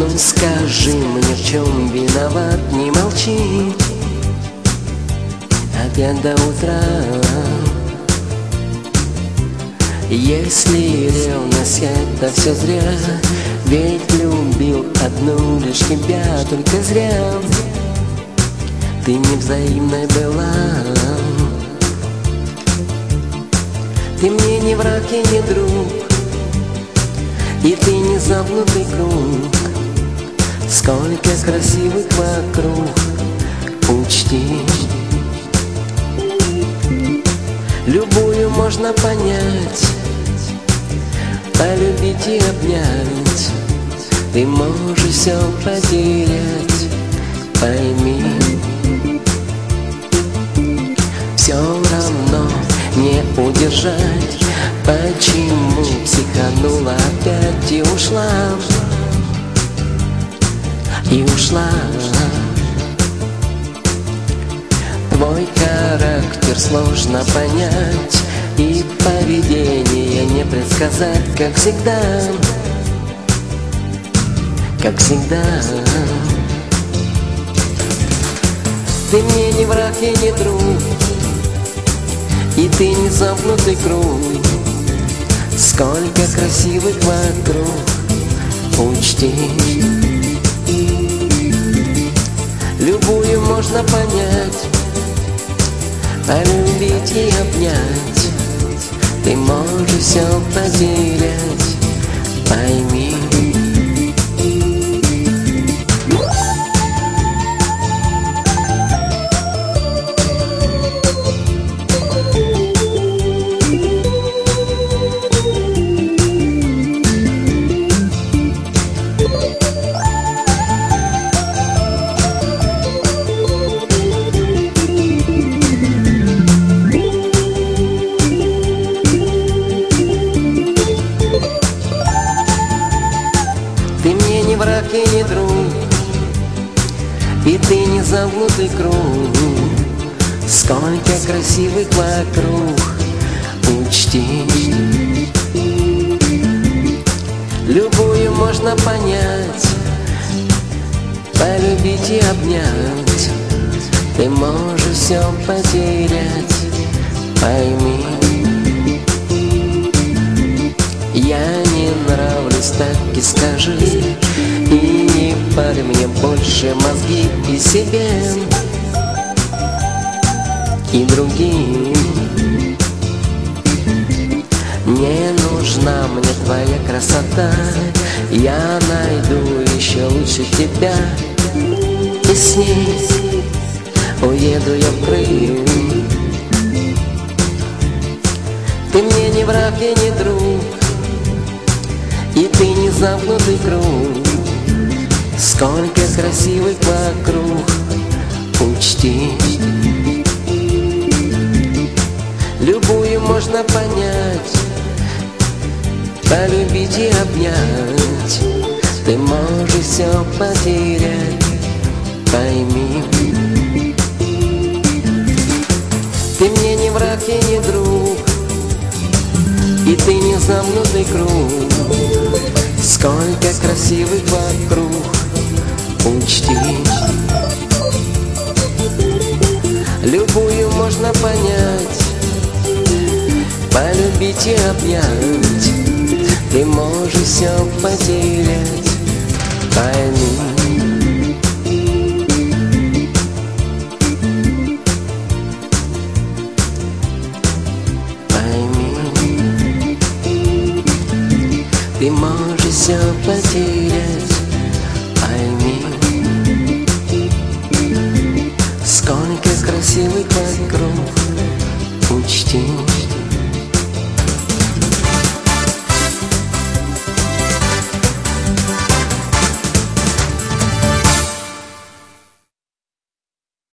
Ну скажи мне, в чем виноват, не молчи опять до утра. Если ревность это все зря, ведь любил одну лишь тебя, только зря. Ты невзаимной была, ты мне не враг и не друг, и ты не замкнутый круг. Сколько красивых вокруг, учти, любую можно понять, полюбить и обнять. Ты можешь все потерять, пойми. Все равно не удержать, почему психанула опять и ушла. И ушла. Твой характер сложно понять, и поведение не предсказать, как всегда. Как всегда. Ты мне не враг и не друг, и ты не замкнутый круг. Сколько красивых вокруг, учти, любую можно понять, полюбить и обнять. Ты можешь все потерять, пойми. Ты мне не враг и не друг, и ты не замкнутый круг. Сколько красивых вокруг, учти, любую можно понять, полюбить и обнять. Ты можешь все потерять, пойми. Я не нравлюсь, так и скажи, и не парь мне больше мозги и себе, и другим. Не нужна мне твоя красота, я найду еще лучше тебя, и с ней уеду я в Крым. Ты мне не враг и не друг, и ты не замкнутый круг. Сколько красивых вокруг, учти, любую можно понять, полюбить и обнять. Ты можешь все потерять, пойми. Ты мне не враг и не друг, и ты не замкнутый круг. Сколько красивых вокруг, учти, любую можно понять, полюбить и обнять. Ты можешь все потерять, пойми. Ты можешь все потерять, пойми. Сколько красивых вокруг,